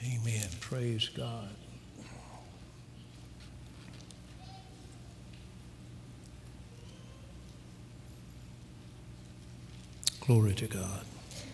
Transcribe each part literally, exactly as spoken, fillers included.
Amen. Praise God. Glory to God.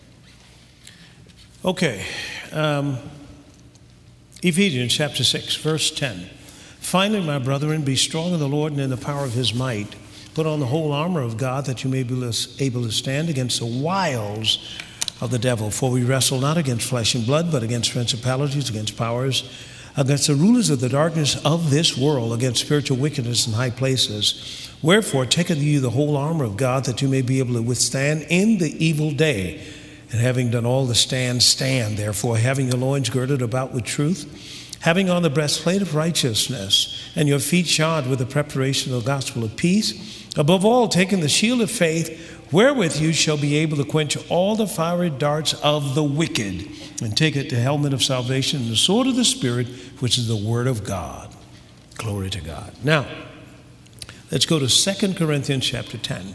Okay. Um, Ephesians chapter six, verse ten. Finally, my brethren, be strong in the Lord and in the power of his might. Put on the whole armor of God that you may be able to stand against the wiles of the devil. For we wrestle not against flesh and blood, but against principalities, against powers, against the rulers of the darkness of this world, against spiritual wickedness in high places. Wherefore, take unto you the whole armor of God, that you may be able to withstand in the evil day. And having done all to stand, stand. Therefore, having your loins girded about with truth, having on the breastplate of righteousness, and your feet shod with the preparation of the gospel of peace. Above all, taking the shield of faith, wherewith you shall be able to quench all the fiery darts of the wicked, and take it the helmet of salvation and the sword of the Spirit, which is the word of God. Glory to God. Now, let's go to Second Corinthians chapter ten.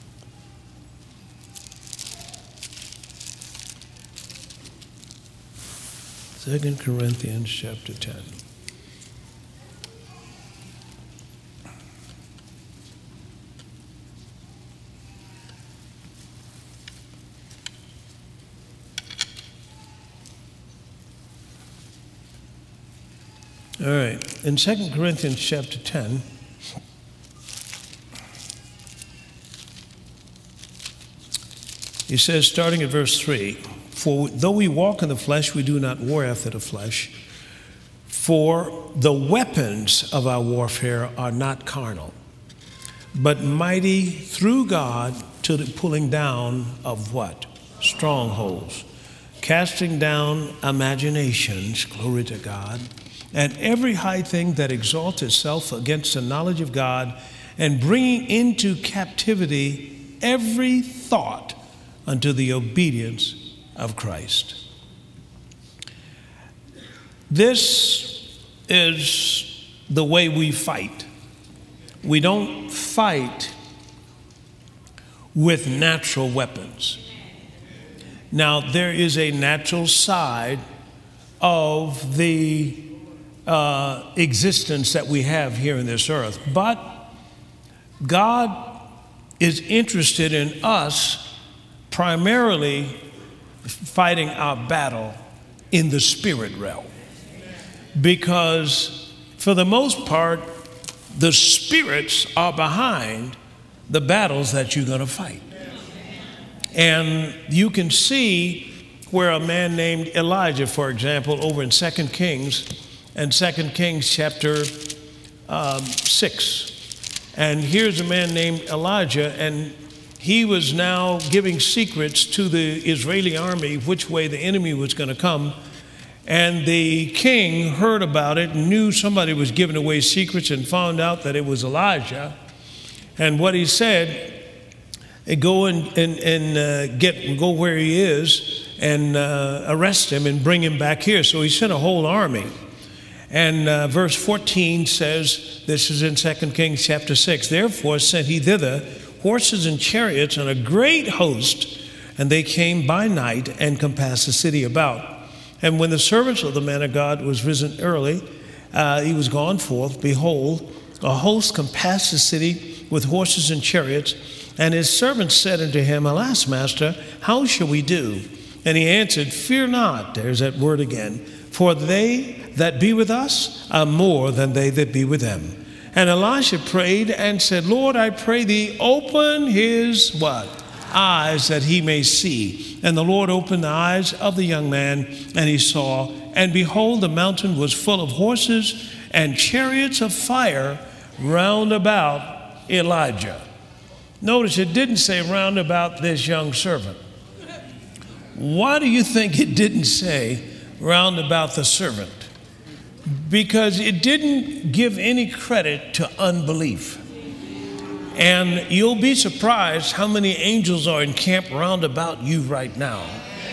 Second Corinthians chapter ten. All right, in Second Corinthians chapter ten, he says, starting at verse three, for though we walk in the flesh, we do not war after the flesh. For the weapons of our warfare are not carnal, but mighty through God to the pulling down of what? Strongholds, casting down imaginations, glory to God, and every high thing that exalts itself against the knowledge of God, and bringing into captivity every thought unto the obedience of Christ. This is the way we fight. We don't fight with natural weapons. Now, there is a natural side of the uh, existence that we have here in this earth, but God is interested in us primarily fighting our battle in the spirit realm, because for the most part, the spirits are behind the battles that you're going to fight. And you can see where a man named Elijah, for example, over in Second Kings, and Second Kings chapter um, six. And here's a man named Elijah, and he was now giving secrets to the Israeli army which way the enemy was going to come. And the king heard about it, knew somebody was giving away secrets, and found out that it was Elijah. And what he said, go and, and, and uh, get go where he is and uh, arrest him and bring him back here. So he sent a whole army. And uh, verse fourteen says, this is in Second Kings chapter six, therefore sent he thither horses and chariots and a great host, and they came by night and compassed the city about. And when the servants of the man of God was risen early, uh, he was gone forth, behold, a host compassed the city with horses and chariots. And his servants said unto him, alas, master, how shall we do? And he answered, fear not, there's that word again, for they that be with us are more than they that be with them. And Elisha prayed and said, Lord, I pray thee, open his what? Eyes, that he may see. And the Lord opened the eyes of the young man, and he saw. And behold, the mountain was full of horses and chariots of fire round about Elijah. Notice it didn't say round about this young servant. Why do you think it didn't say round about the servant? Because it didn't give any credit to unbelief. And you'll be surprised how many angels are encamped round about you right now.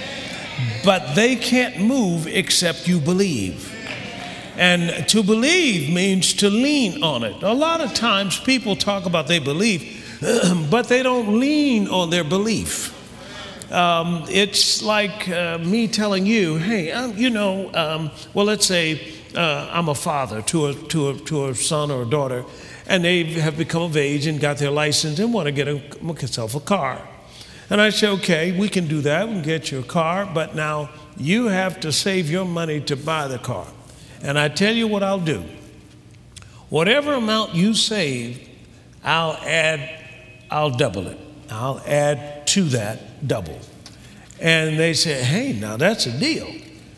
But they can't move except you believe. And to believe means to lean on it. A lot of times people talk about they believe, but they don't lean on their belief. Um, it's like uh, me telling you, hey, um, you know, um, well, let's say uh, I'm a father to a, to, a, to a son or a daughter, and they have become of age and got their license and want to get a, themselves a car. And I say, okay, we can do that. We can get you a car, but now you have to save your money to buy the car. And I tell you what I'll do. Whatever amount you save, I'll add, I'll double it. I'll add to that double. And they say, hey, now that's a deal.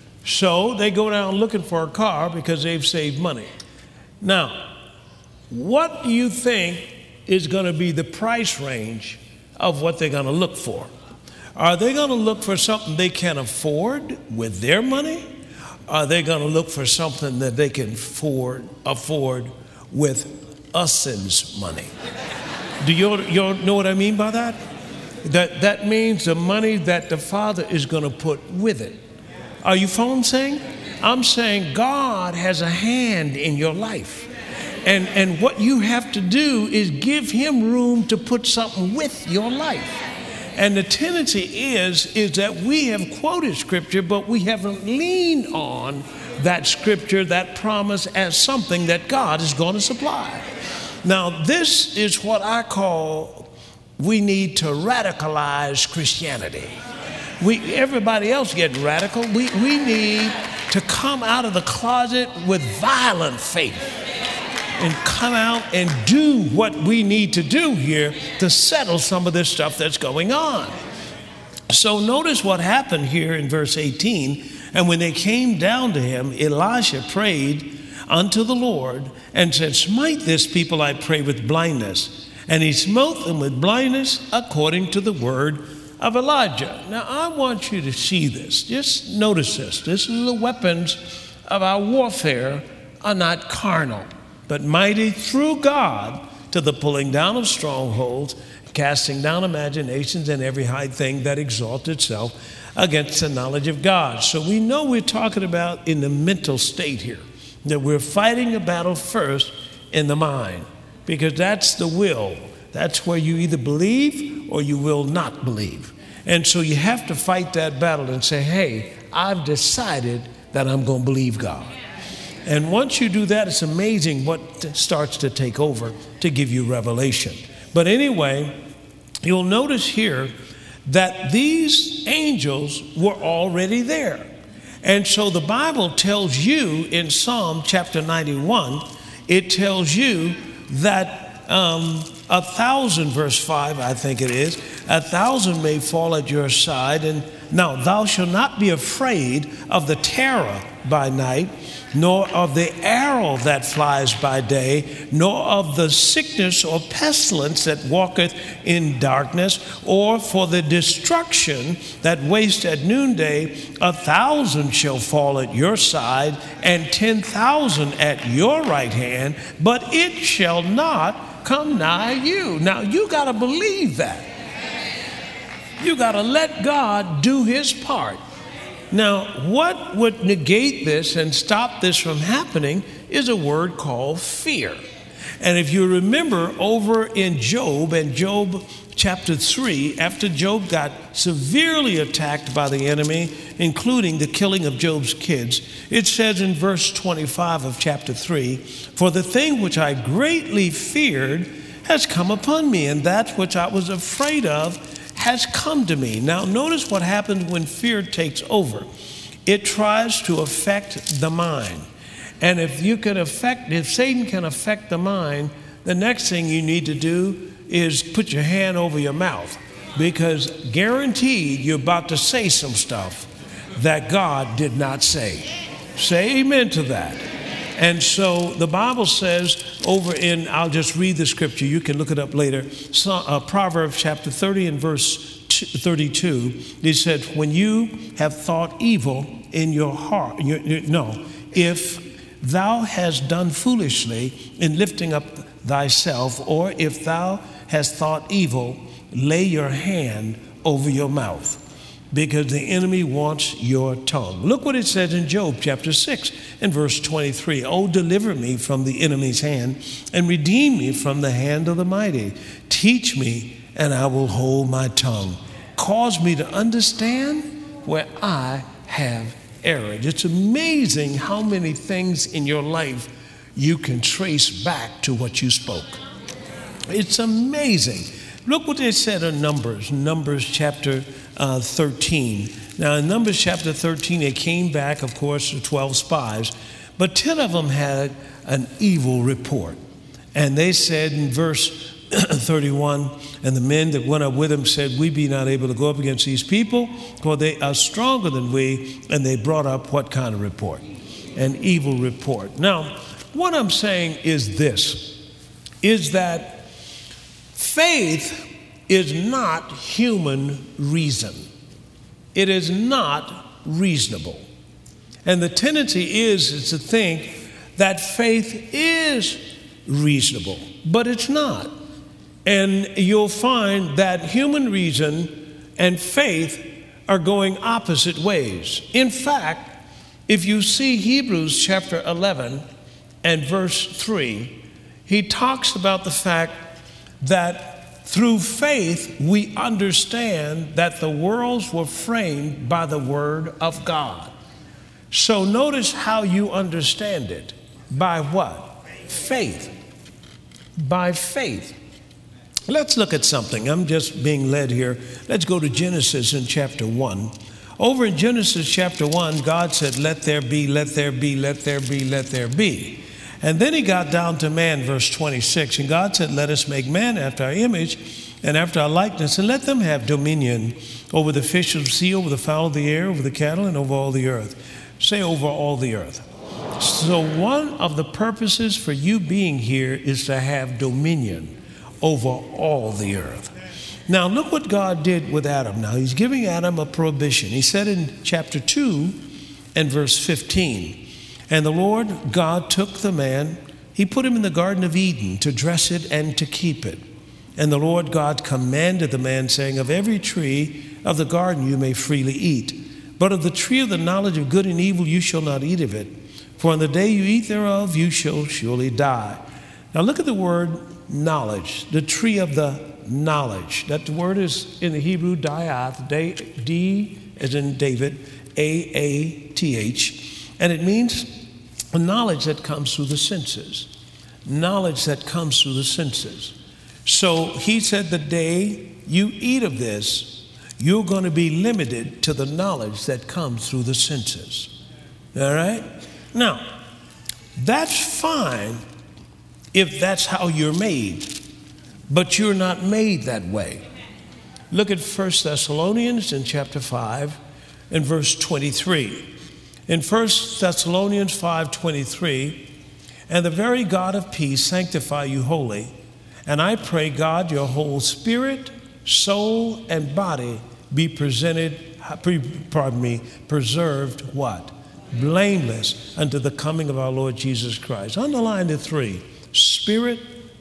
So they go down looking for a car because they've saved money. Now, what do you think is going to be the price range of what they're going to look for? Are they going to look for something they can afford with their money? Are they going to look for something that they can afford, afford with us's money? Do you, you know what I mean by that? That that means the money that the Father is going to put with it. Are you following what I'm saying? I'm saying God has a hand in your life. And, and what you have to do is give him room to put something with your life. And the tendency is, is that we have quoted scripture, but we haven't leaned on that scripture, that promise, as something that God is going to supply. Now, this is what I call, we need to radicalize Christianity. We, everybody else getting radical. We, we need to come out of the closet with violent faith and come out and do what we need to do here to settle some of this stuff that's going on. So notice what happened here in verse eighteen. And when they came down to him, Elisha prayed unto the Lord and said, smite this people, I pray, with blindness. And he smote them with blindness according to the word of Elijah. Now, I want you to see this. Just notice this. This is the weapons of our warfare are not carnal, but mighty through God to the pulling down of strongholds, casting down imaginations and every high thing that exalts itself against the knowledge of God. So we know we're talking about in the mental state here, that we're fighting a battle first in the mind, because that's the will. That's where you either believe or you will not believe. And so you have to fight that battle and say, hey, I've decided that I'm going to believe God. And once you do that, it's amazing what starts to take over to give you revelation. But anyway, you'll notice here that these angels were already there. And so the Bible tells you in Psalm chapter ninety-one, it tells you that um, a thousand, verse five, I think it is, a thousand may fall at your side, and no, thou shalt not be afraid of the terror by night, nor of the arrow that flies by day, nor of the sickness or pestilence that walketh in darkness, or for the destruction that wastes at noonday. A thousand shall fall at your side, and ten thousand at your right hand, but it shall not come nigh you. Now, you got to believe that. You got to let God do his part. Now, what would negate this and stop this from happening is a word called fear. And if you remember over in Job and Job chapter three, after Job got severely attacked by the enemy, including the killing of Job's kids, it says in verse twenty-five of chapter three, for the thing which I greatly feared has come upon me, and that which I was afraid of has come to me. Now, notice what happens when fear takes over. It tries to affect the mind. And if you can affect, if Satan can affect the mind, the next thing you need to do is put your hand over your mouth, because guaranteed you're about to say some stuff that God did not say. Say amen to that. And so the Bible says over in, I'll just read the scripture, you can look it up later, so, uh, Proverbs chapter thirty and verse thirty-two, it said, when you have thought evil in your heart, your, your, no, if thou hast done foolishly in lifting up thyself, or if thou hast thought evil, lay your hand over your mouth, because the enemy wants your tongue. Look what it says in Job chapter six and verse twenty-three. Oh, deliver me from the enemy's hand and redeem me from the hand of the mighty. Teach me, and I will hold my tongue. cause me to understand where I have erred. It's amazing how many things in your life you can trace back to what you spoke. It's amazing. Look what they said in Numbers, Numbers chapter uh, thirteen. Now in Numbers chapter thirteen, they came back, of course, the twelve spies, but ten of them had an evil report. And they said in verse thirty-one, and the men that went up with him said, we be not able to go up against these people, for they are stronger than we. And they brought up what kind of report? An evil report. Now, what I'm saying is this, is that faith is not human reason. It is not reasonable. And the tendency is, is to think that faith is reasonable, but it's not. And you'll find that human reason and faith are going opposite ways. In fact, if you see Hebrews chapter eleven and verse three, he talks about the fact that through faith we understand that the worlds were framed by the word of God. So notice how you understand it. By what? Faith. By faith. Let's look at something. I'm just being led here. Let's go to Genesis in chapter one. Over in Genesis chapter one, God said, let there be, let there be, let there be, let there be. And then he got down to man, verse twenty-six. And God said, let us make man after our image and after our likeness, and let them have dominion over the fish of the sea, over the fowl of the air, over the cattle, and over all the earth. Say, over all the earth. So one of the purposes for you being here is to have dominion over all the earth. Now look what God did with Adam. Now he's giving Adam a prohibition. He said in chapter two and verse fifteen, and the Lord God took the man, he put him in the Garden of Eden to dress it and to keep it. And the Lord God commanded the man, saying, of every tree of the garden you may freely eat, but of the tree of the knowledge of good and evil you shall not eat of it. For on the day you eat thereof you shall surely die. Now look at the word knowledge, the tree of the knowledge. That word is in the Hebrew diath, D as in David, A A T H, and it means a knowledge that comes through the senses. Knowledge that comes through the senses. So he said the day you eat of this, you're going to be limited to the knowledge that comes through the senses. All right? Now, that's fine if that's how you're made, but you're not made that way. Look at First Thessalonians in chapter five and verse twenty-three. In First Thessalonians five twenty-three, and the very God of peace sanctify you wholly, and I pray God your whole spirit, soul, and body be presented, pardon me, preserved what? Blameless unto the coming of our Lord Jesus Christ. Underline the three: spirit,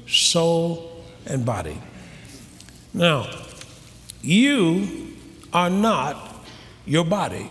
soul, and body. Now, you are not your body.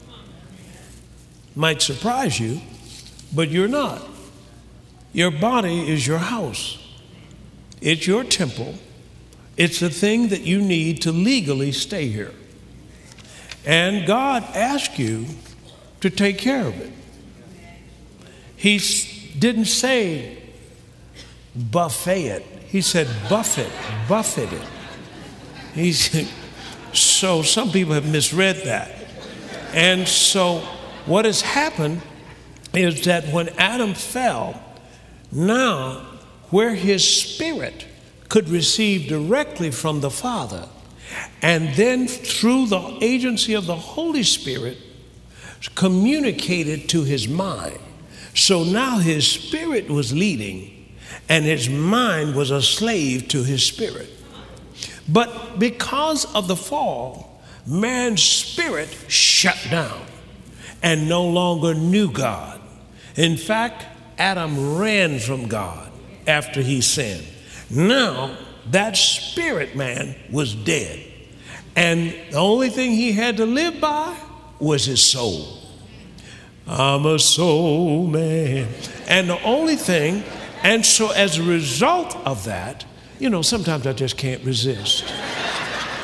Might surprise you, but you're not. Your body is your house. It's your temple. It's the thing that you need to legally stay here. And God asked you to take care of it. He didn't say buffet it. He said buffet, buffet it. He said, so some people have misread that. And so what has happened is that when Adam fell, now where his spirit could receive directly from the Father, and then through the agency of the Holy Spirit, communicated to his mind. So now his spirit was leading, and his mind was a slave to his spirit. But because of the fall, man's spirit shut down and no longer knew God. In fact, Adam ran from God after he sinned. Now, that spirit man was dead. And the only thing he had to live by was his soul. I'm a soul man. And the only thing, and so as a result of that, you know, sometimes I just can't resist.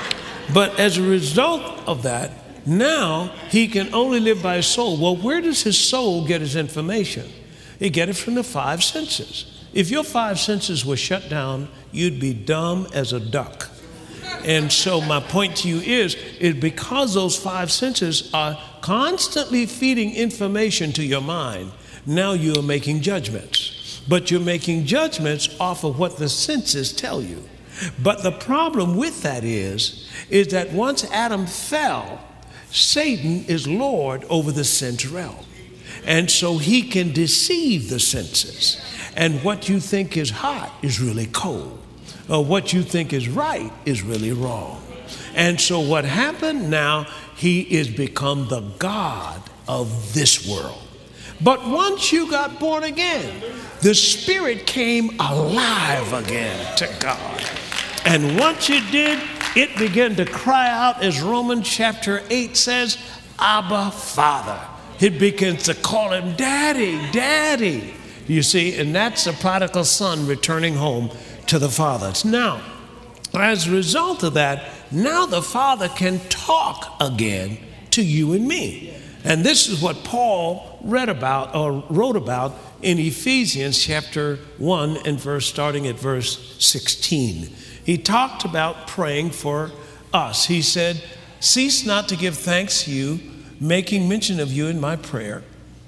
But as a result of that, now he can only live by his soul. Well, where does his soul get his information? He get it from the five senses. If your five senses were shut down, you'd be dumb as a duck. And so my point to you is, is because those five senses are constantly feeding information to your mind, now you're making judgments. But you're making judgments off of what the senses tell you. But the problem with that is, is that once Adam fell, Satan is Lord over the sense realm. And so he can deceive the senses. And what you think is hot is really cold. Or what you think is right is really wrong. And so what happened now, he is become the God of this world. But once you got born again, the spirit came alive again to God. And once it did, it began to cry out, as Romans chapter eight says, Abba, Father. It begins to call him Daddy, Daddy. You see, and that's the prodigal son returning home to the Father. Now, as a result of that, now the Father can talk again to you and me. And this is what Paul read about or wrote about in Ephesians chapter one and verse starting at verse sixteen. He talked about praying for us. He said, cease not to give thanks to you, making mention of you in my prayer,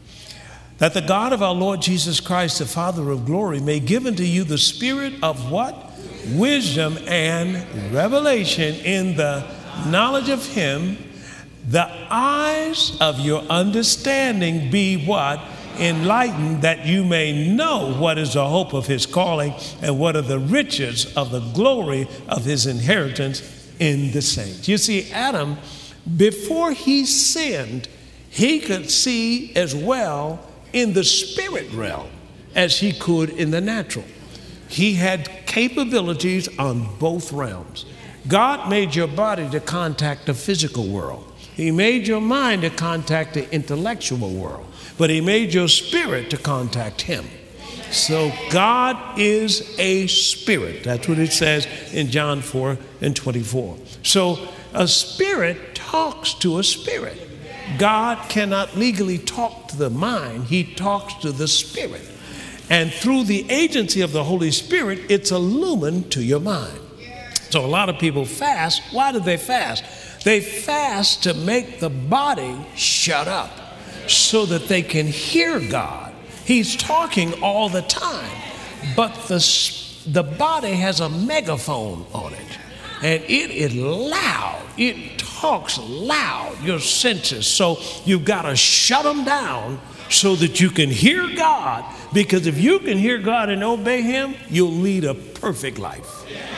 that the God of our Lord Jesus Christ, the Father of glory, may give unto you the spirit of what? Wisdom and revelation in the knowledge of him, the eyes of your understanding be what? Enlightened, that you may know what is the hope of his calling and what are the riches of the glory of his inheritance in the saints. You see, Adam, before he sinned, he could see as well in the spirit realm as he could in the natural. He had capabilities on both realms. God made your body to contact the physical world. He made your mind to contact the intellectual world, but he made your spirit to contact him. So God is a spirit. That's what it says in John four and twenty-four. So a spirit talks to a spirit. God cannot legally talk to the mind. He talks to the spirit. And through the agency of the Holy Spirit, it's illumined to your mind. So a lot of people fast. Why do they fast? They fast to make the body shut up so that they can hear God. He's talking all the time, but the, the body has a megaphone on it, and it is loud. It talks loud, your senses. So you've got to shut them down so that you can hear God, because if you can hear God and obey him, you'll lead a perfect life.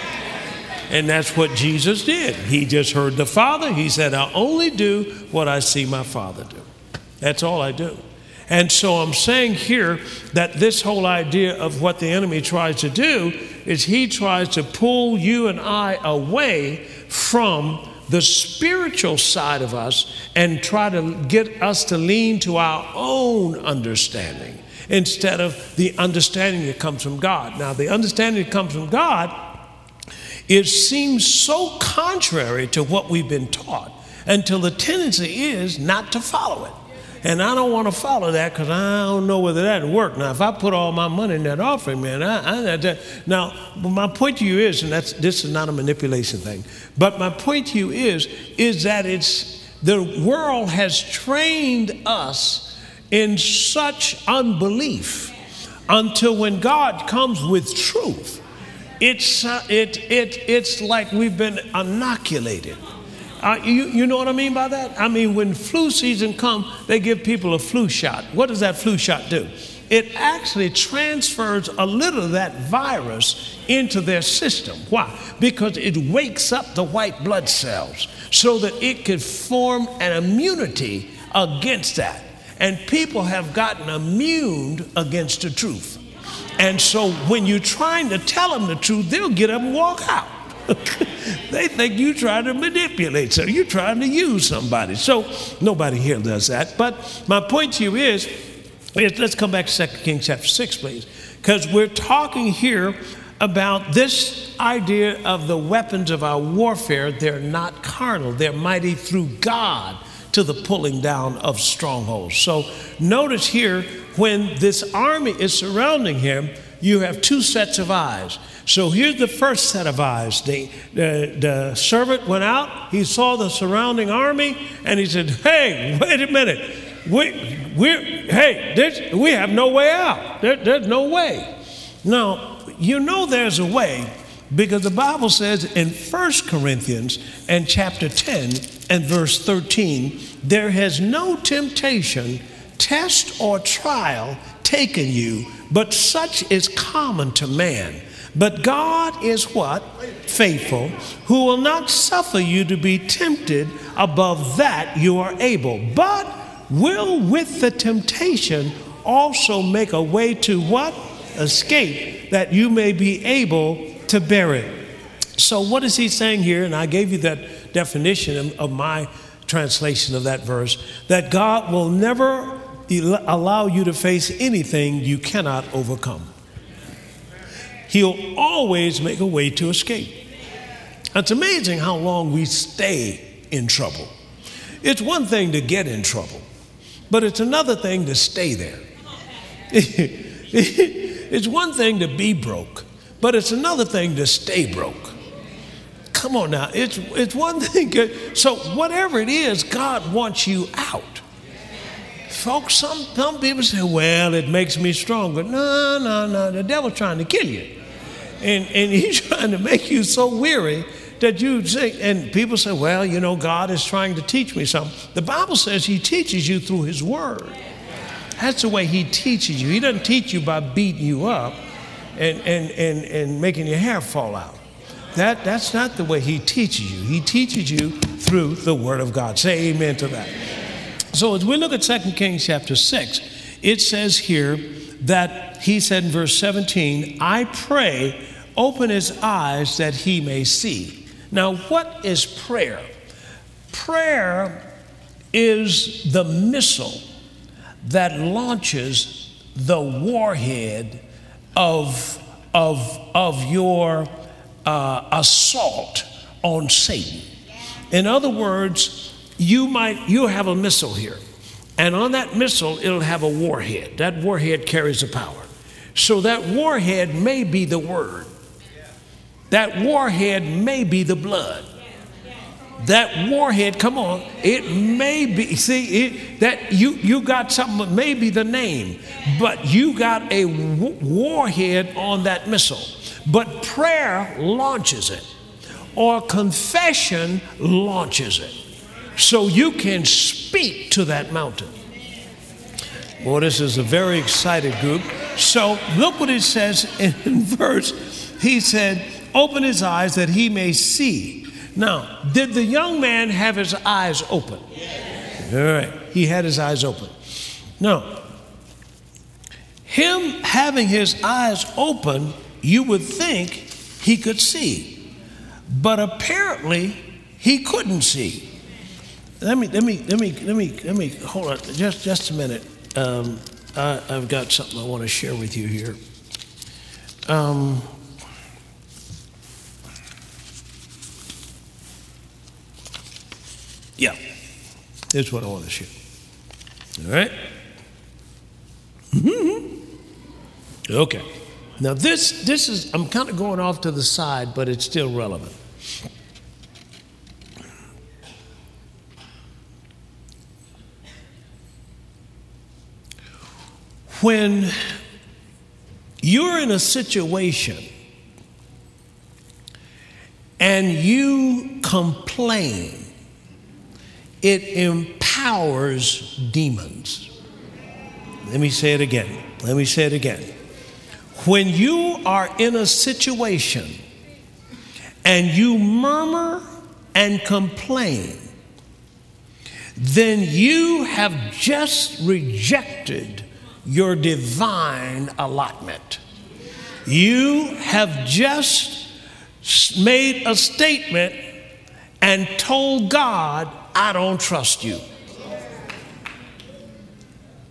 And that's what Jesus did. He just heard the Father. He said, I only do what I see my Father do. That's all I do. And so I'm saying here that this whole idea of what the enemy tries to do is he tries to pull you and I away from the spiritual side of us and try to get us to lean to our own understanding instead of the understanding that comes from God. Now, the understanding that comes from God, it seems so contrary to what we've been taught until the tendency is not to follow it. And I don't want to follow that because I don't know whether that would work. Now, if I put all my money in that offering, man, I, I, that, now, my point to you is, and that's, this is not a manipulation thing, but my point to you is, is that it's, the world has trained us in such unbelief until when God comes with truth, it's, uh, it, it, it's like we've been inoculated. Uh, you, you know what I mean by that? I mean, when flu season comes, they give people a flu shot. What does that flu shot do? It actually transfers a little of that virus into their system. Why? Because it wakes up the white blood cells so that it could form an immunity against that. And people have gotten immune against the truth. And so when you're trying to tell them the truth, they'll get up and walk out. They think you're trying to manipulate, so you're trying to use somebody. So nobody here does that. But my point to you is, is let's come back to Second Kings chapter six, please. Because we're talking here about this idea of the weapons of our warfare. They're not carnal. They're mighty through God to the pulling down of strongholds. So notice here, when this army is surrounding him, you have two sets of eyes. So here's the first set of eyes. The, the, the servant went out, he saw the surrounding army, and he said, hey, wait a minute. We, we're, hey, this, we have no way out. There, there's no way. Now, you know there's a way, because the Bible says in First Corinthians and chapter ten and verse thirteen, there has no temptation, test, or trial taken you, but such is common to man. But God is what? Faithful, who will not suffer you to be tempted above that you are able, but will with the temptation also make a way to what? Escape, that you may be able to bear it. So what is he saying here? And I gave you that definition of my translation of that verse, that God will never allow you to face anything you cannot overcome. He'll always make a way to escape. It's amazing how long we stay in trouble. It's one thing to get in trouble, but it's another thing to stay there. It's one thing to be broke, but it's another thing to stay broke. Come on now, it's, it's one thing. So whatever it is, God wants you out. Folks, some, some people say, well, it makes me stronger. No, no, no, the devil's trying to kill you. And, and he's trying to make you so weary that you say, and people say, well, you know, God is trying to teach me something. The Bible says he teaches you through his word. That's the way he teaches you. He doesn't teach you by beating you up and, and, and, and making your hair fall out. That, that's not the way he teaches you. He teaches you through the word of God. Say amen to that. So as we look at Second Kings chapter six, it says here that he said in verse seventeen, I pray, open his eyes that he may see. Now, what is prayer? Prayer is the missile that launches the warhead of, of, of your uh, assault on Satan. In other words, you might, you have a missile here, and on that missile, it'll have a warhead. That warhead carries the power. So that warhead may be the word. That warhead may be the blood. That warhead, come on, it may be, see, it, that you, you got something that may be the name, but you got a w- warhead on that missile. But prayer launches it, or confession launches it. So you can speak to that mountain. Boy, this is a very excited group. So look what it says in verse. He said, open his eyes that he may see. Now, did the young man have his eyes open? Yes. All right, he had his eyes open. No. Him having his eyes open, you would think he could see. But apparently, he couldn't see. Let me, let me, let me, let me, let me, hold on, just, just a minute. Um, I, I've got something I want to share with you here. Um, yeah, here's what I want to share. All right? Mm-hmm. Okay. Now this, this is, I'm kind of going off to the side, but it's still relevant. When you're in a situation and you complain, it empowers demons. Let me say it again. Let me say it again. When you are in a situation and you murmur and complain, then you have just rejected your divine allotment. You have just made a statement and told God, I don't trust you.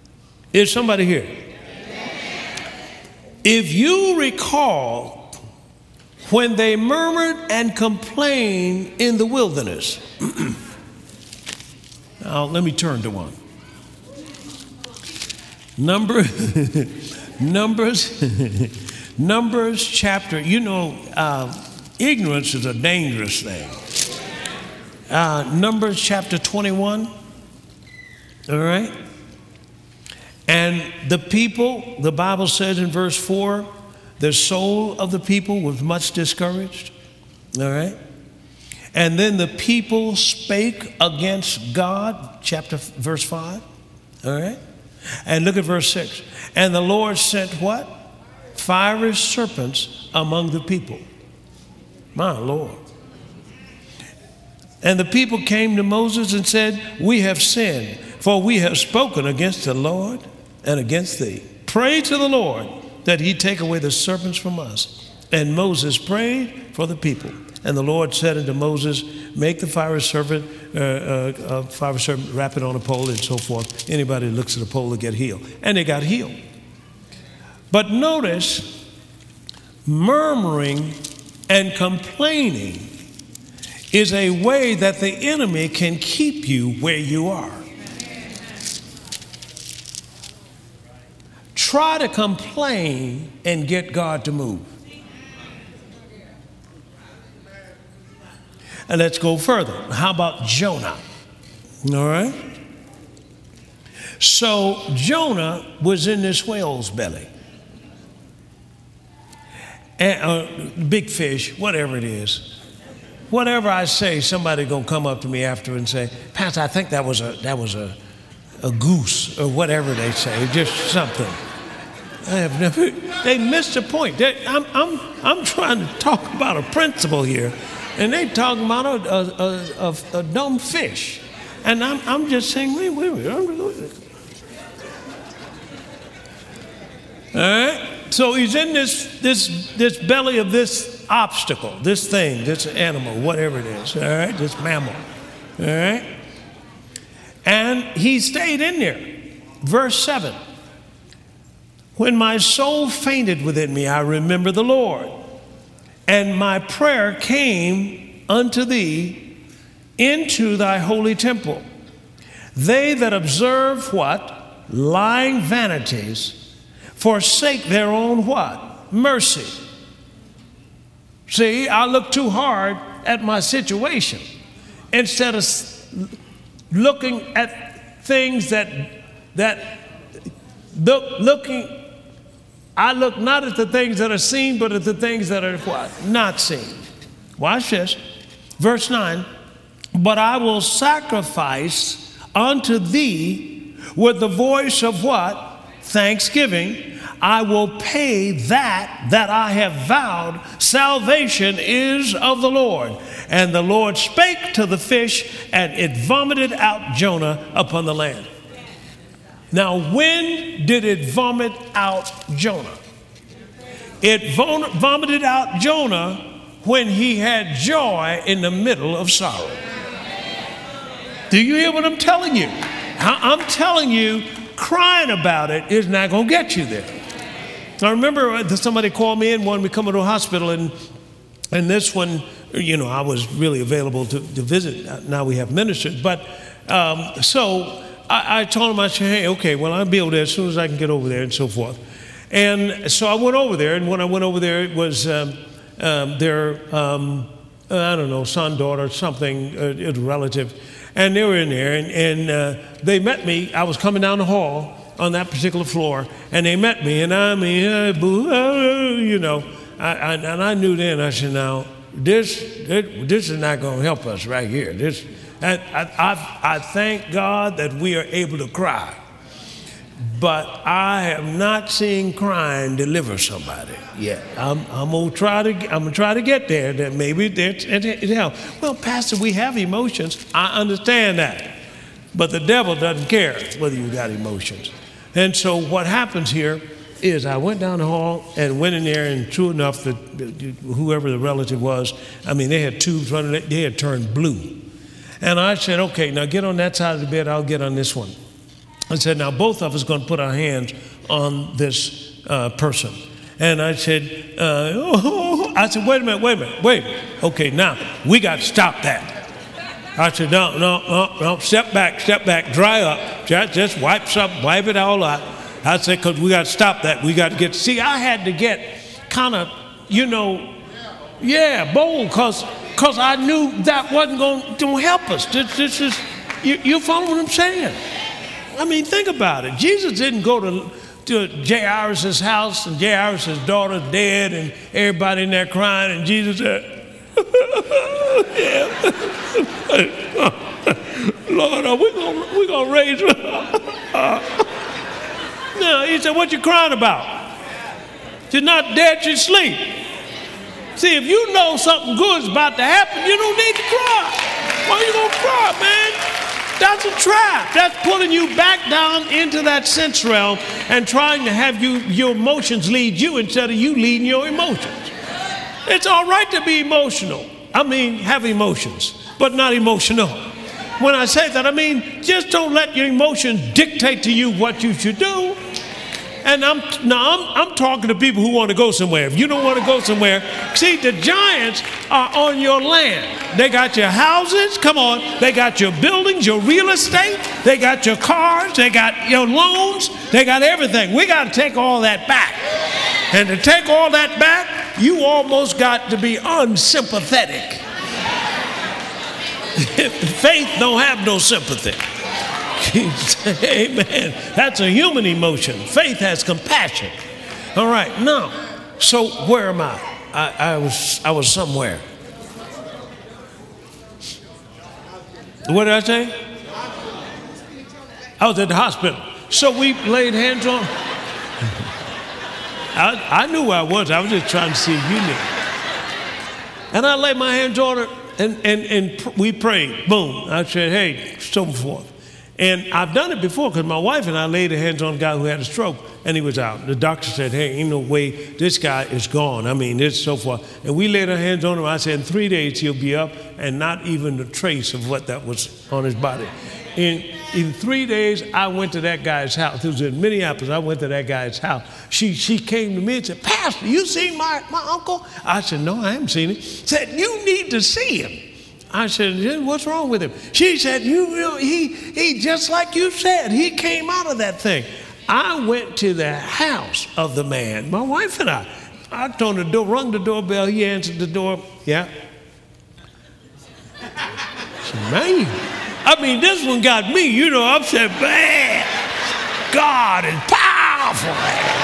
Is somebody here? If you recall when they murmured and complained in the wilderness. Now, let me turn to one. Number, Numbers, Numbers chapter, you know, uh, ignorance is a dangerous thing. Uh, Numbers chapter twenty-one, all right? And the people, the Bible says in verse four, the soul of the people was much discouraged, all right? And then the people spake against God, chapter, verse five, all right? And look at verse six. And the Lord sent what? Fiery serpents among the people. My Lord. And the people came to Moses and said, we have sinned, for we have spoken against the Lord and against thee. Pray to the Lord that he take away the serpents from us. And Moses prayed for the people. And the Lord said unto Moses, make the fiery serpent, uh, uh, uh, fiery serpent, wrap it on a pole and so forth. Anybody who looks at a pole will get healed. And they got healed. But notice, murmuring and complaining is a way that the enemy can keep you where you are. Try to complain and get God to move. And let's go further. How about Jonah? All right. So Jonah was in this whale's belly. And, uh, big fish, whatever it is. Whatever I say, somebody gonna come up to me after and say, Pastor, I think that was a that was a, a goose, or whatever they say, just something. I have never. They missed the point. They, I'm I'm I'm trying to talk about a principle here, and they talking about a a, a, a, a dumb fish, and I'm I'm just saying, wait wait wait. All right. So he's in this this this belly of this obstacle, this thing, this animal, whatever it is, all right, this mammal, all right? And he stayed in there. Verse seven, when my soul fainted within me, I remember the Lord, and my prayer came unto thee into thy holy temple. They that observe what? Lying vanities, forsake their own what? Mercy. See, I look too hard at my situation instead of looking at things that that look looking. I look not at the things that are seen, but at the things that are what? Not seen. Watch this, verse nine. But I will sacrifice unto thee with the voice of what? Thanksgiving. I will pay that that I have vowed. Salvation is of the Lord. And the Lord spake to the fish, and it vomited out Jonah upon the land. Now, when did it vomit out Jonah? It vom- vomited out Jonah when he had joy in the middle of sorrow. Do you hear what I'm telling you? I'm telling you, crying about it is not going to get you there. I remember somebody called me in when we come to the hospital, and and this one, you know, I was really available to, to visit. Now we have ministers. But um, so I, I told him, I said, hey, okay, well, I'll be over there as soon as I can get over there and so forth. And so I went over there, and when I went over there, it was um, um, their, um, I don't know, son, daughter, something, uh, a relative. And they were in there, and, and uh, they met me. I was coming down the hall on that particular floor, and they met me, and I mean, uh, boo, uh, you know, I, I, and I knew then, I said, now, this this, this is not going to help us right here. This, I, I, I thank God that we are able to cry, but I have not seen crying deliver somebody yet. I'm, I'm gonna try to, I'm gonna try to get there. That maybe it, it, it helps. Well, Pastor, we have emotions. I understand that, but the devil doesn't care whether you got emotions. And so what happens here is I went down the hall and went in there, and true enough, that whoever the relative was, I mean, they had tubes running, they had turned blue. And I said, okay, now get on that side of the bed, I'll get on this one. I said, now both of us are going to put our hands on this uh, person. And I said, uh, oh, I said, wait a minute, wait a minute, wait a minute. Okay, now, we got to stop that. I said, no, no, no, no, step back, step back, dry up. Just, just wipe something, wipe it all out. I said, because we got to stop that. We got to get, see, I had to get kind of, you know, yeah, bold, because because I knew that wasn't going to help us. This, this is, you, you follow what I'm saying? I mean, think about it. Jesus didn't go to, to Jay Iris's house, and Jay Iris's daughter's dead, and everybody in there crying, and Jesus said, yeah. Lord, are we gonna we gonna raise her? Uh, no, he said, what you crying about? She's not dead, she's asleep. See, if you know something good's about to happen, you don't need to cry. Why you gonna cry, man? That's a trap. That's pulling you back down into that sense realm and trying to have you your emotions lead you instead of you leading your emotions. It's all right to be emotional. I mean, have emotions, but not emotional. When I say that, I mean, just don't let your emotions dictate to you what you should do. And I'm now I'm, I'm talking to people who want to go somewhere. If you don't want to go somewhere, see, the giants are on your land. They got your houses, come on. They got your buildings, your real estate. They got your cars. They got your loans. They got everything. We got to take all that back. And to take all that back, you almost got to be unsympathetic. Faith don't have no sympathy. Amen. That's a human emotion. Faith has compassion. All right, now, so where am I? I, I was I was somewhere. What did I say? I was at the hospital. So we laid hands on. I, I knew where I was. I was just trying to see if you knew. And I laid my hands on her, and, and, and we prayed. Boom. I said, hey, so forth. And I've done it before because my wife and I laid hands on a guy who had a stroke, and he was out. The doctor said, hey, ain't no way, this guy is gone. I mean, this so forth. And we laid our hands on him. I said, in three days he'll be up, and not even a trace of what that was on his body. In, in three days, I went to that guy's house. It was in Minneapolis. I went to that guy's house. She, she came to me and said, Pastor, you seen my, my uncle? I said, no, I haven't seen him. Said, you need to see him. I said, what's wrong with him? She said, you know, he, he just like you said, he came out of that thing. I went to the house of the man, my wife and I. I told the door, rung the doorbell. He answered the door. Yeah. I said, man. I mean, this one got me, you know. I'm saying, man, God is powerful.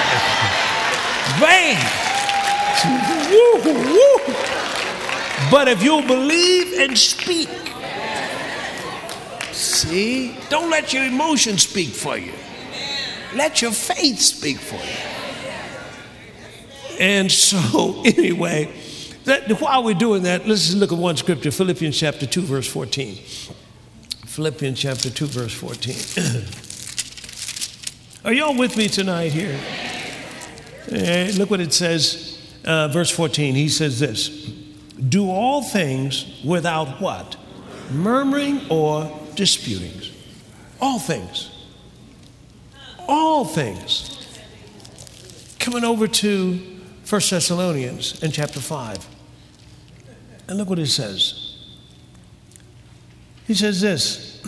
Man. Woo, woo. But if you believe and speak, see, don't let your emotions speak for you. Let your faith speak for you. And so, anyway, that, while we're doing that, let's just look at one scripture, Philippians chapter two, verse fourteen. Philippians chapter two, verse fourteen. Are y'all with me tonight here? Eh, look what it says, uh, verse fourteen. He says this, do all things without what? Murmuring or disputings. All things. All things. Coming over to First Thessalonians in chapter five. And look what it says. He says this.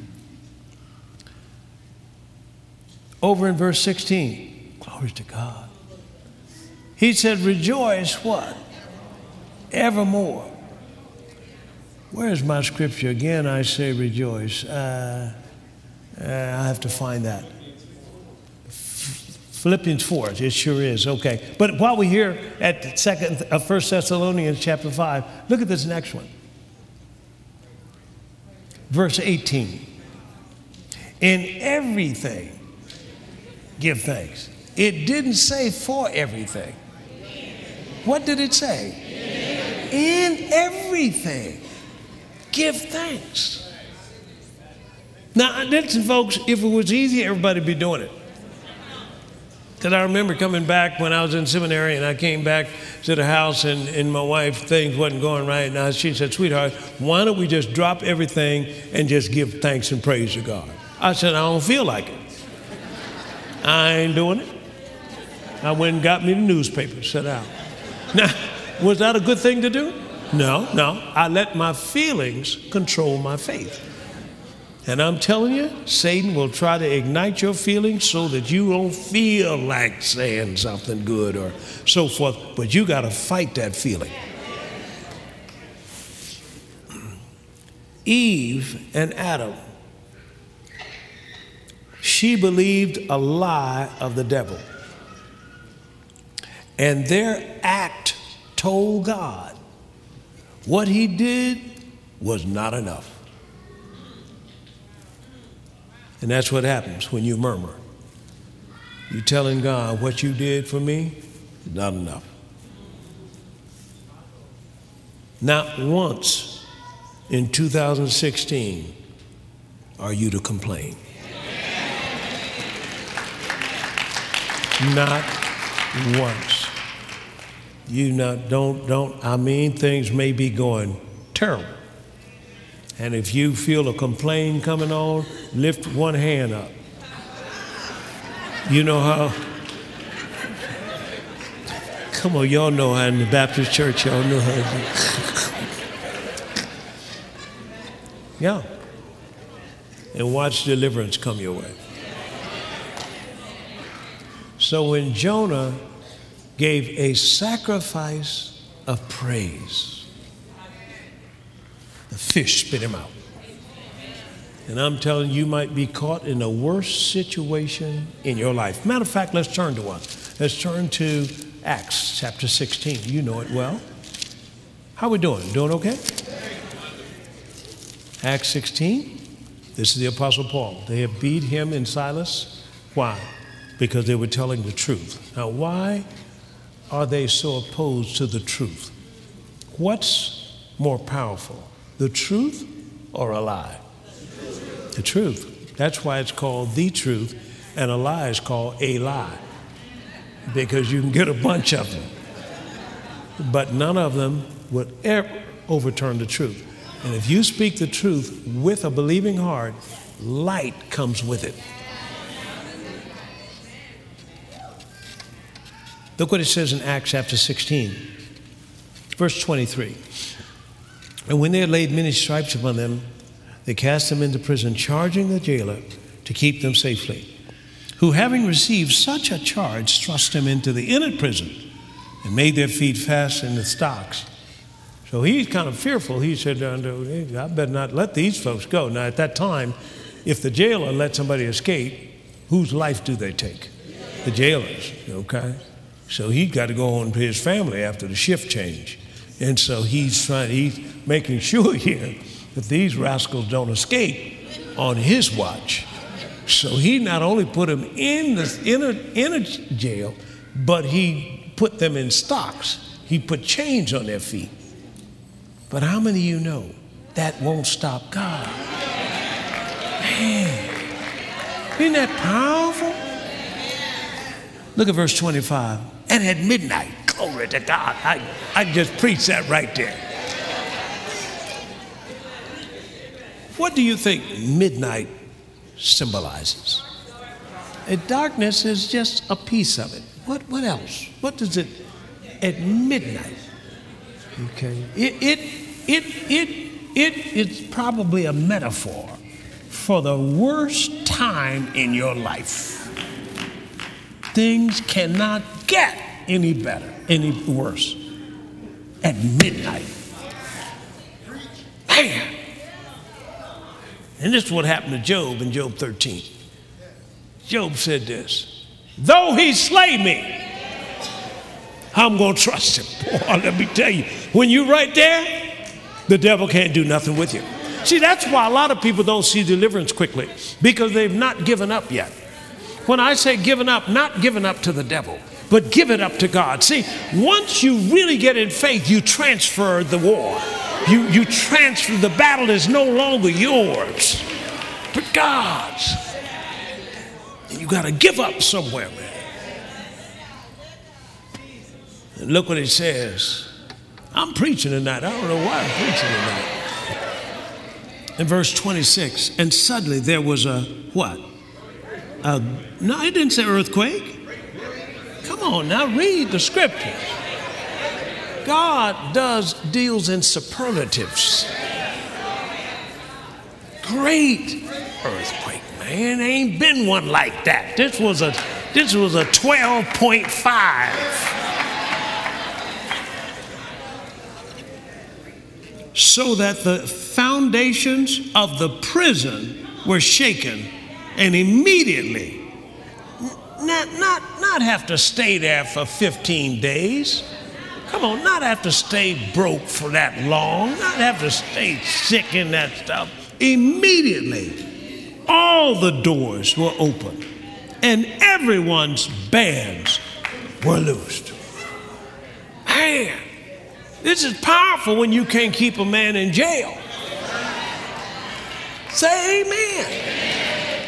Over in verse sixteen. Glory to God. He said, rejoice what? Evermore. Where's my scripture? Again, I say rejoice. Uh, uh, I have to find that. Philippians four, it sure is. Okay. But while we're here at second, uh, First Thessalonians chapter five, look at this next one. Verse eighteen. In everything, give thanks. It didn't say for everything. What did it say? In everything, give thanks. Now, listen, folks, if it was easy, everybody would be doing it. Because I remember coming back when I was in seminary, and I came back to the house, and, and my wife, things wasn't going right. And I, she said, sweetheart, why don't we just drop everything and just give thanks and praise to God? I said, I don't feel like it. I ain't doing it. I went and got me the newspaper, set out. Now, Was that a good thing to do? No, no. I let my feelings control my faith. And I'm telling you, Satan will try to ignite your feelings so that you don't feel like saying something good or so forth, but you got to fight that feeling. Eve and Adam, she believed a lie of the devil. And their act told God what he did was not enough. And that's what happens when you murmur. You're telling God what you did for me is not enough. Not once in two thousand sixteen are you to complain. Not once. You not, don't, don't, I mean, things may be going terrible. And if you feel a complaint coming on, lift one hand up. You know how, come on, y'all know how in the Baptist church, y'all know how to do. Yeah. And watch deliverance come your way. So when Jonah gave a sacrifice of praise, the fish spit him out. And I'm telling you, you might be caught in the worst situation in your life. Matter of fact, let's turn to one. Let's turn to Acts chapter sixteen. You know it well. How we doing? Doing okay? Acts sixteen. This is the Apostle Paul. They have beat him and Silas. Why? Because they were telling the truth. Now, why are they so opposed to the truth? What's more powerful, the truth or a lie? The truth. That's why it's called the truth, and a lie is called a lie, because you can get a bunch of them, but none of them would ever overturn the truth. And if you speak the truth with a believing heart, light comes with it. Look what it says in Acts chapter sixteen, verse twenty-three. And when they had laid many stripes upon them, they cast them into prison, charging the jailer to keep them safely, who having received such a charge, thrust them into the inner prison and made their feet fast in the stocks. So he's kind of fearful. He said, I better not let these folks go. Now, at that time, if the jailer let somebody escape, whose life do they take? The jailer's, okay? So he's got to go home to his family after the shift change. And so he's trying, he's making sure here that these rascals don't escape on his watch. So he not only put them in the inner, inner jail, but he put them in stocks. He put chains on their feet. But how many of you know that won't stop God? Man, isn't that powerful? Look at verse twenty-five. And at midnight, glory to God. I, I just preached that right there. What do you think midnight symbolizes? And darkness is just a piece of it. What, what else? What does it, at midnight? Okay. It, it, it, it, it, it's probably a metaphor for the worst time in your life. Things cannot get any better, any worse. At midnight. Man. And this is what happened to Job in Job thirteen. Job said this, though he slay me, I'm going to trust him. Boy, let me tell you, when you're right there, the devil can't do nothing with you. See, that's why a lot of people don't see deliverance quickly, because they've not given up yet. When I say given up, not given up to the devil, but give it up to God. See, once you really get in faith, you transfer the war. You, you transfer, the battle is no longer yours, but God's. And you got to give up somewhere, man. And look what it says. I'm preaching tonight. I don't know why I'm preaching tonight. In verse twenty-six, and suddenly there was a what? A, no, it didn't say earthquake. Come on now, read the scriptures. God does deals in superlatives. Great earthquake, man. Ain't been one like that. This was a this was a twelve point five. So that the foundations of the prison were shaken, and immediately, not, not, not have to stay there for fifteen days. Come on, not have to stay broke for that long, not have to stay sick in that stuff. Immediately, all the doors were open, and everyone's bands were loosed. Man, this is powerful when you can't keep a man in jail. Say amen.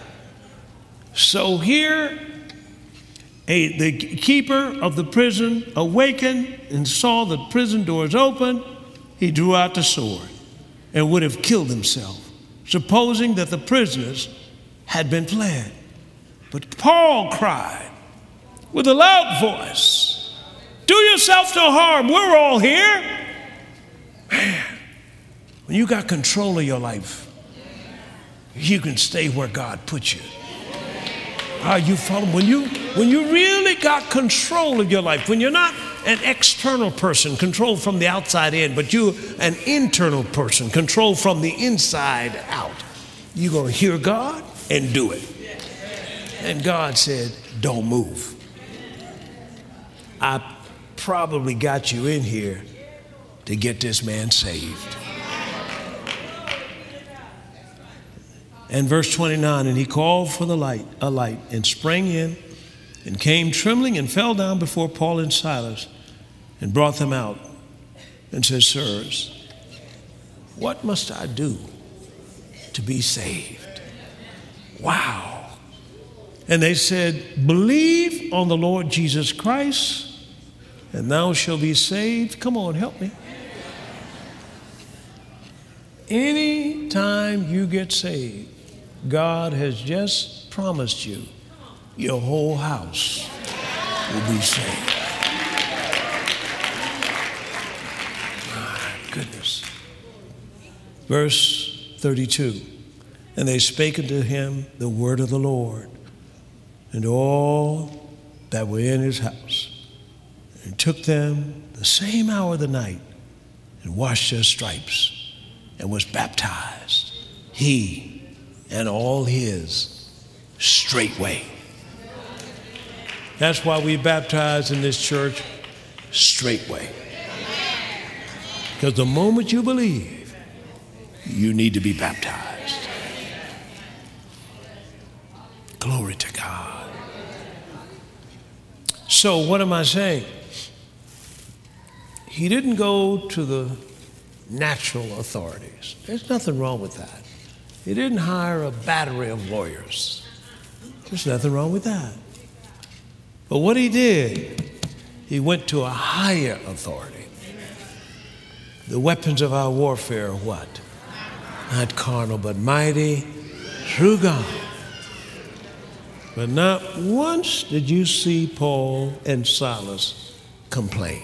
So here, a, the keeper of the prison awakened and saw the prison doors open. He drew out the sword and would have killed himself, supposing that the prisoners had been fled. But Paul cried with a loud voice, "Do yourself no harm, we're all here." Man, when you got control of your life, you can stay where God put you. Are you following? When you, when you really got control of your life, when you're not an external person controlled from the outside in, but you're an internal person controlled from the inside out, you're going to hear God and do it. And God said, don't move. I probably got you in here to get this man saved. And verse twenty-nine, and he called for the light, a light, and sprang in, and came trembling and fell down before Paul and Silas, and brought them out, and said, "Sirs, what must I do to be saved?" Wow. And they said, "Believe on the Lord Jesus Christ, and thou shalt be saved." Come on, help me. Anytime you get saved, God has just promised you your whole house will be saved. My goodness. Verse thirty-two, and they spake unto him the word of the Lord, and all that were in his house, and took them the same hour of the night, and washed their stripes, and was baptized, he and all his straightway. That's why we baptize in this church straightway. Because the moment you believe, you need to be baptized. Glory to God. So what am I saying? He didn't go to the natural authorities. There's nothing wrong with that. He didn't hire a battery of lawyers. There's nothing wrong with that. But what he did, he went to a higher authority. The weapons of our warfare are what? Not carnal, but mighty through God. But not once did you see Paul and Silas complain.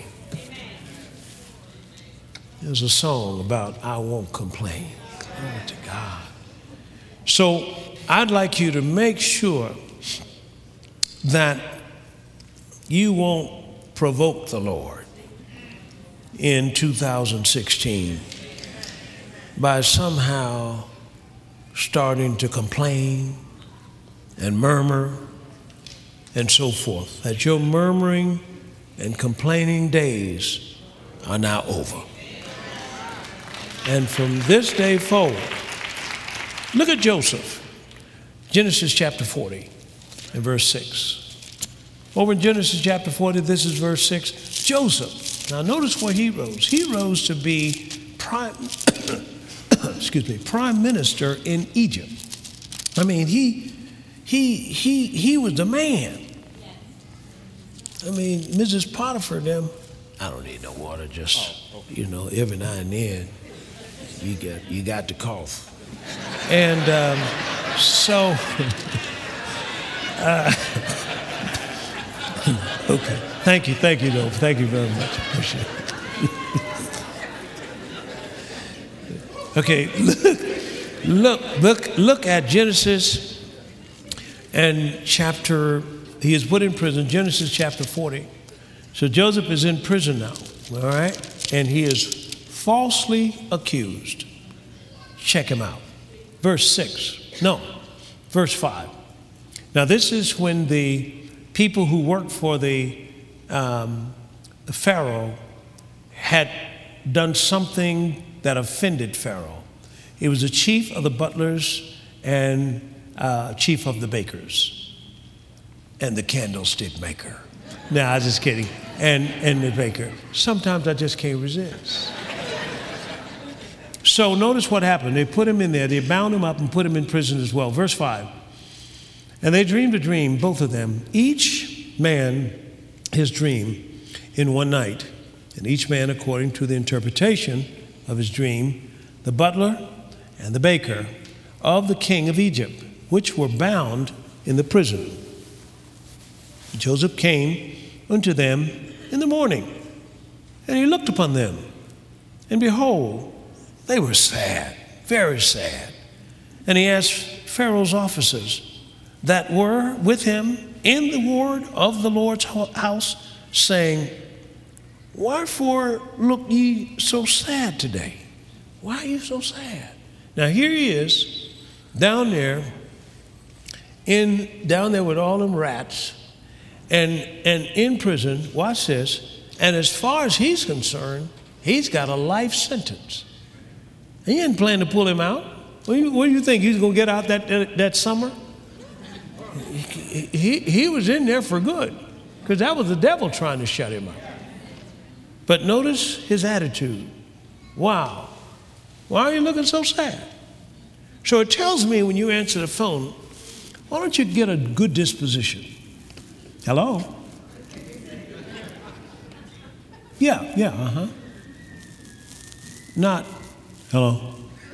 There's a song about "I won't complain." Glory to God. So I'd like you to make sure that you won't provoke the Lord in two thousand sixteen by somehow starting to complain and murmur and so forth. That your murmuring and complaining days are now over. And from this day forward, look at Joseph, Genesis chapter forty and verse six. Over in Genesis chapter forty, this is verse six. Joseph, now notice where he rose. He rose to be prime, excuse me, prime minister in Egypt. I mean, he, he, he, he was the man. I mean, Missus Potiphar, them, I don't need no water, just, you know, every now and then. You got, you got to cough. And um, so, uh, okay. Thank you, thank you, though. Thank you very much. Appreciate it. Okay, look, look, look, look at Genesis and chapter, he is put in prison, Genesis chapter forty. So Joseph is in prison now, all right? And he is falsely accused. Check him out. Verse six, no, verse five. Now this is when the people who worked for the, um, the Pharaoh had done something that offended Pharaoh. He was the chief of the butlers and uh, chief of the bakers and the candlestick maker. No, I was just kidding. And, and the baker. Sometimes I just can't resist. So notice what happened. They put him in there. They bound him up and put him in prison as well. Verse five. And they dreamed a dream, both of them, each man his dream in one night, and each man according to the interpretation of his dream, the butler and the baker of the king of Egypt, which were bound in the prison. Joseph came unto them in the morning, and he looked upon them, and behold, they were sad, very sad. And he asked Pharaoh's officers that were with him in the ward of the Lord's house, saying, wherefore look ye so sad today? Why are you so sad? Now here he is, down there, in down there with all them rats, and and in prison. Watch this. And as far as he's concerned, he's got a life sentence. He didn't plan to pull him out. What do you, what do you think? He's going to get out that that, that summer? He, he, he was in there for good, because that was the devil trying to shut him up. But notice his attitude. Wow. Why are you looking so sad? So it tells me when you answer the phone, why don't you get a good disposition? Hello? Yeah, yeah, uh-huh. Not, hello?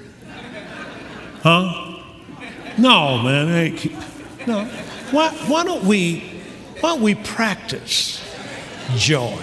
Huh? No, man. Hey, no. Why, why don't we, why don't we practice joy?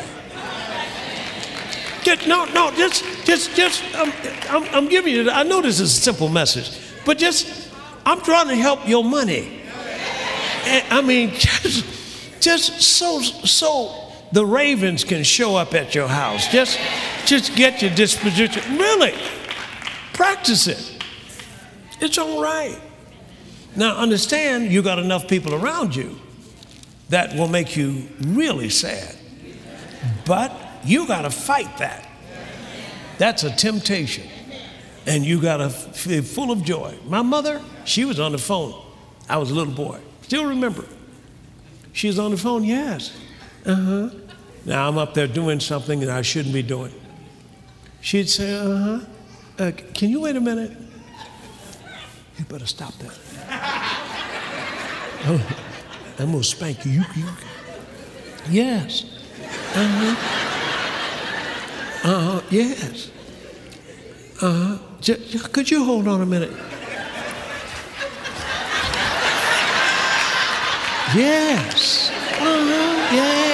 Just, no, no, just, just, just, um, I'm, I'm giving you, I know this is a simple message, but just, I'm trying to help your money. And, I mean, just, just so, so the ravens can show up at your house. Just, just get your disposition. Really, practice it. It's all right. Now, understand, you got enough people around you that will make you really sad. But you got to fight that. That's a temptation. And you got to be full of joy. My mother, she was on the phone. I was a little boy. Still remember. She was on the phone, yes. Uh-huh. Now, I'm up there doing something that I shouldn't be doing. She'd say, uh-huh. Uh, can you wait a minute? You better stop that. Oh, I'm going to spank you. you, you. Yes. Uh-huh. Uh-huh, yes. Uh-huh. J- could you hold on a minute? Yes. Uh-huh,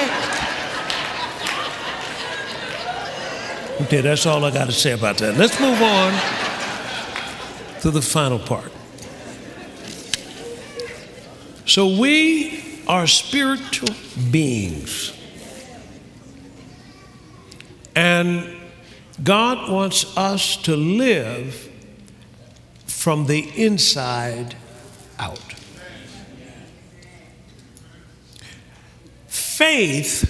yeah. Okay, that's all I got to say about that. Let's move on to the final part. So we are spiritual beings. And God wants us to live from the inside out. Faith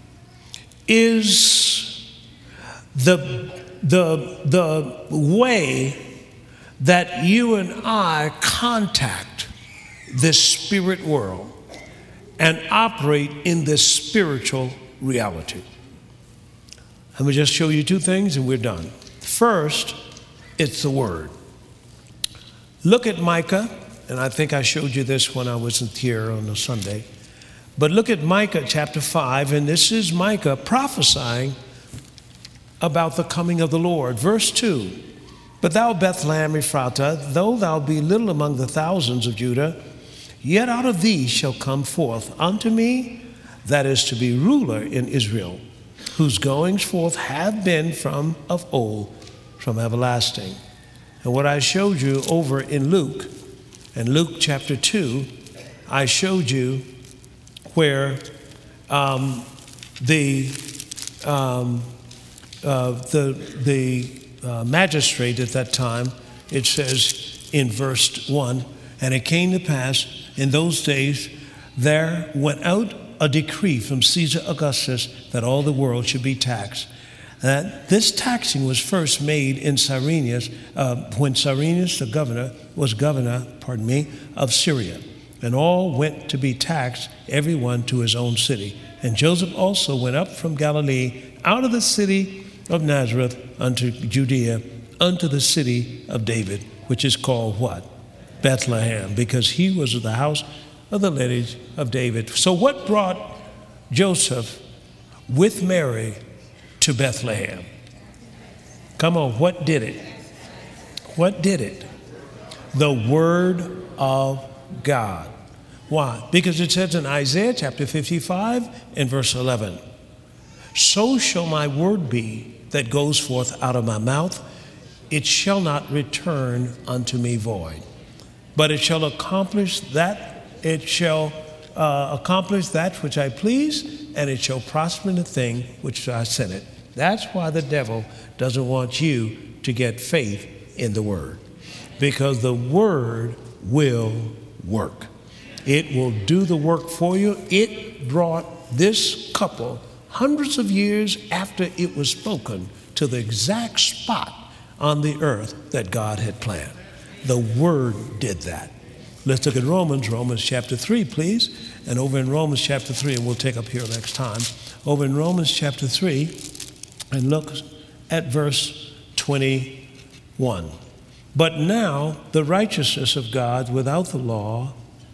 is the, the, the way that you and I contact this spirit world and operate in this spiritual reality. Let me just show you two things and we're done. First, it's the word. Look at Micah, and I think I showed you this when I wasn't here on a Sunday. But look at Micah chapter five, and this is Micah prophesying about the coming of the Lord. Verse two, but thou Bethlehem Ephratah, though thou be little among the thousands of Judah, yet out of thee shall come forth unto me that is to be ruler in Israel, whose goings forth have been from of old, from everlasting. And what I showed you over in Luke, in Luke chapter two, I showed you where um, the um, uh, the the uh, magistrate at that time, it says in verse one, and it came to pass in those days there went out a decree from Caesar Augustus that all the world should be taxed. That this taxing was first made in Cyrenius, uh, when Cyrenius the governor was governor, pardon me, of Syria. And all went to be taxed, every one to his own city. And Joseph also went up from Galilee out of the city of Nazareth unto Judea, unto the city of David, which is called what? Bethlehem, because he was of the house of the lineage of David. So what brought Joseph with Mary to Bethlehem? Come on, what did it? What did it? The word of God. Why? Because it says in Isaiah chapter fifty-five and verse eleven, so shall my word be that goes forth out of my mouth. It shall not return unto me void, but it shall accomplish that, it shall uh, accomplish that which I please, and it shall prosper in the thing which I sent it. That's why the devil doesn't want you to get faith in the word, because the word will work. It will do the work for you. It brought this couple hundreds of years after it was spoken to the exact spot on the earth that God had planned. The word did that. Let's look at Romans, Romans chapter three, please. And over in Romans chapter three, and we'll take up here next time, over in Romans chapter three, and look at verse twenty-one. But now the righteousness of God without the law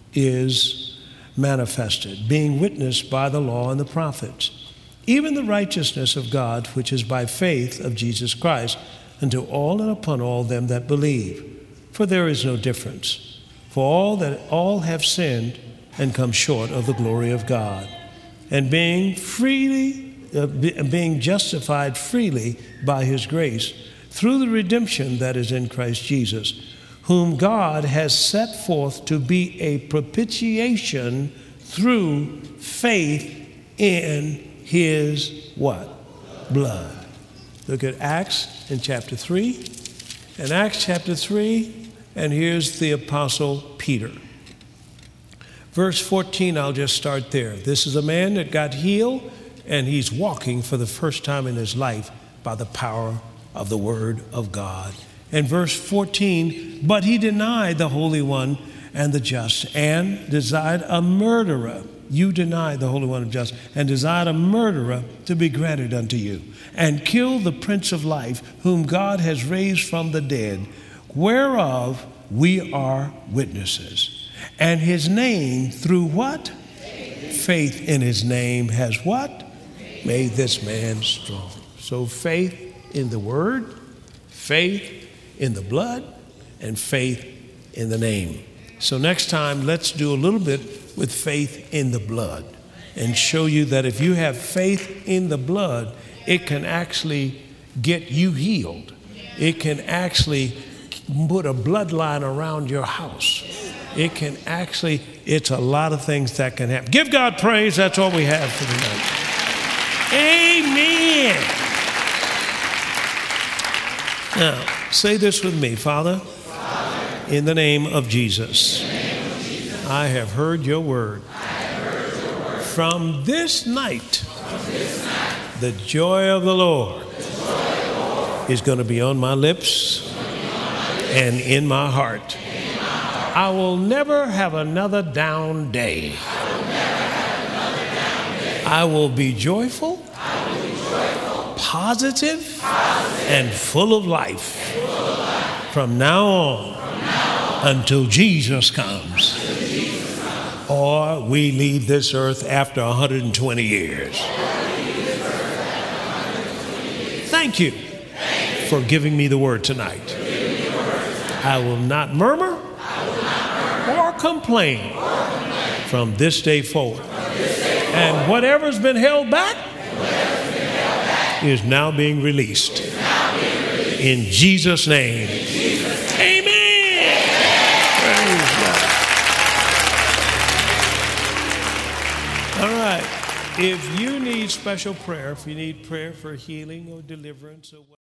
is manifested, being witnessed by the law and the prophets, even the righteousness of God which is by faith of Jesus Christ, unto all and upon all them that believe. For there is no difference. For all that all have sinned and come short of the glory of God, and being freely, uh, be, being justified freely by his grace, through the redemption that is in Christ Jesus, whom God has set forth to be a propitiation through faith in his what? Blood. Look at Acts in chapter three. In Acts chapter three, and here's the Apostle Peter. Verse fourteen, I'll just start there. This is a man that got healed, and he's walking for the first time in his life by the power of the word of God. And verse fourteen, but he denied the Holy One and the just, and desired a murderer. You denied the Holy One and just, and desired a murderer to be granted unto you, and killed the Prince of Life, whom God has raised from the dead, whereof we are witnesses. And his name, through what? Faith, faith in his name has what? Faith. Made this man strong. So faith in the word, faith in the blood, and faith in the name. So next time, let's do a little bit with faith in the blood and show you that if you have faith in the blood, it can actually get you healed. It can actually put a bloodline around your house. It can actually, it's a lot of things that can happen. Give God praise. That's all we have for tonight. Amen. Now, say this with me. Father, Father, in the name of Jesus, name of Jesus I have heard your word. Heard your word. From this night, From this night the, joy of the Lord the joy of the Lord is going to be on my lips, on my lips and in my heart. In my heart. I will never have another down day. I will, never have another down day. I will be joyful. I will be joyful. Positive, Positive. And full of life, full of life. From, now on, from now on until Jesus comes, until Jesus comes. Or we leave this earth after one hundred twenty years. Thank you, Thank you for giving me the word tonight. The word. I will not murmur, will not murmur. Or, complain or complain from this day forward. This day forward. And whatever's been held back, is now being released. Now being released. In Jesus' name. In Jesus' name. All right. If you need special prayer, if you need prayer for healing or deliverance or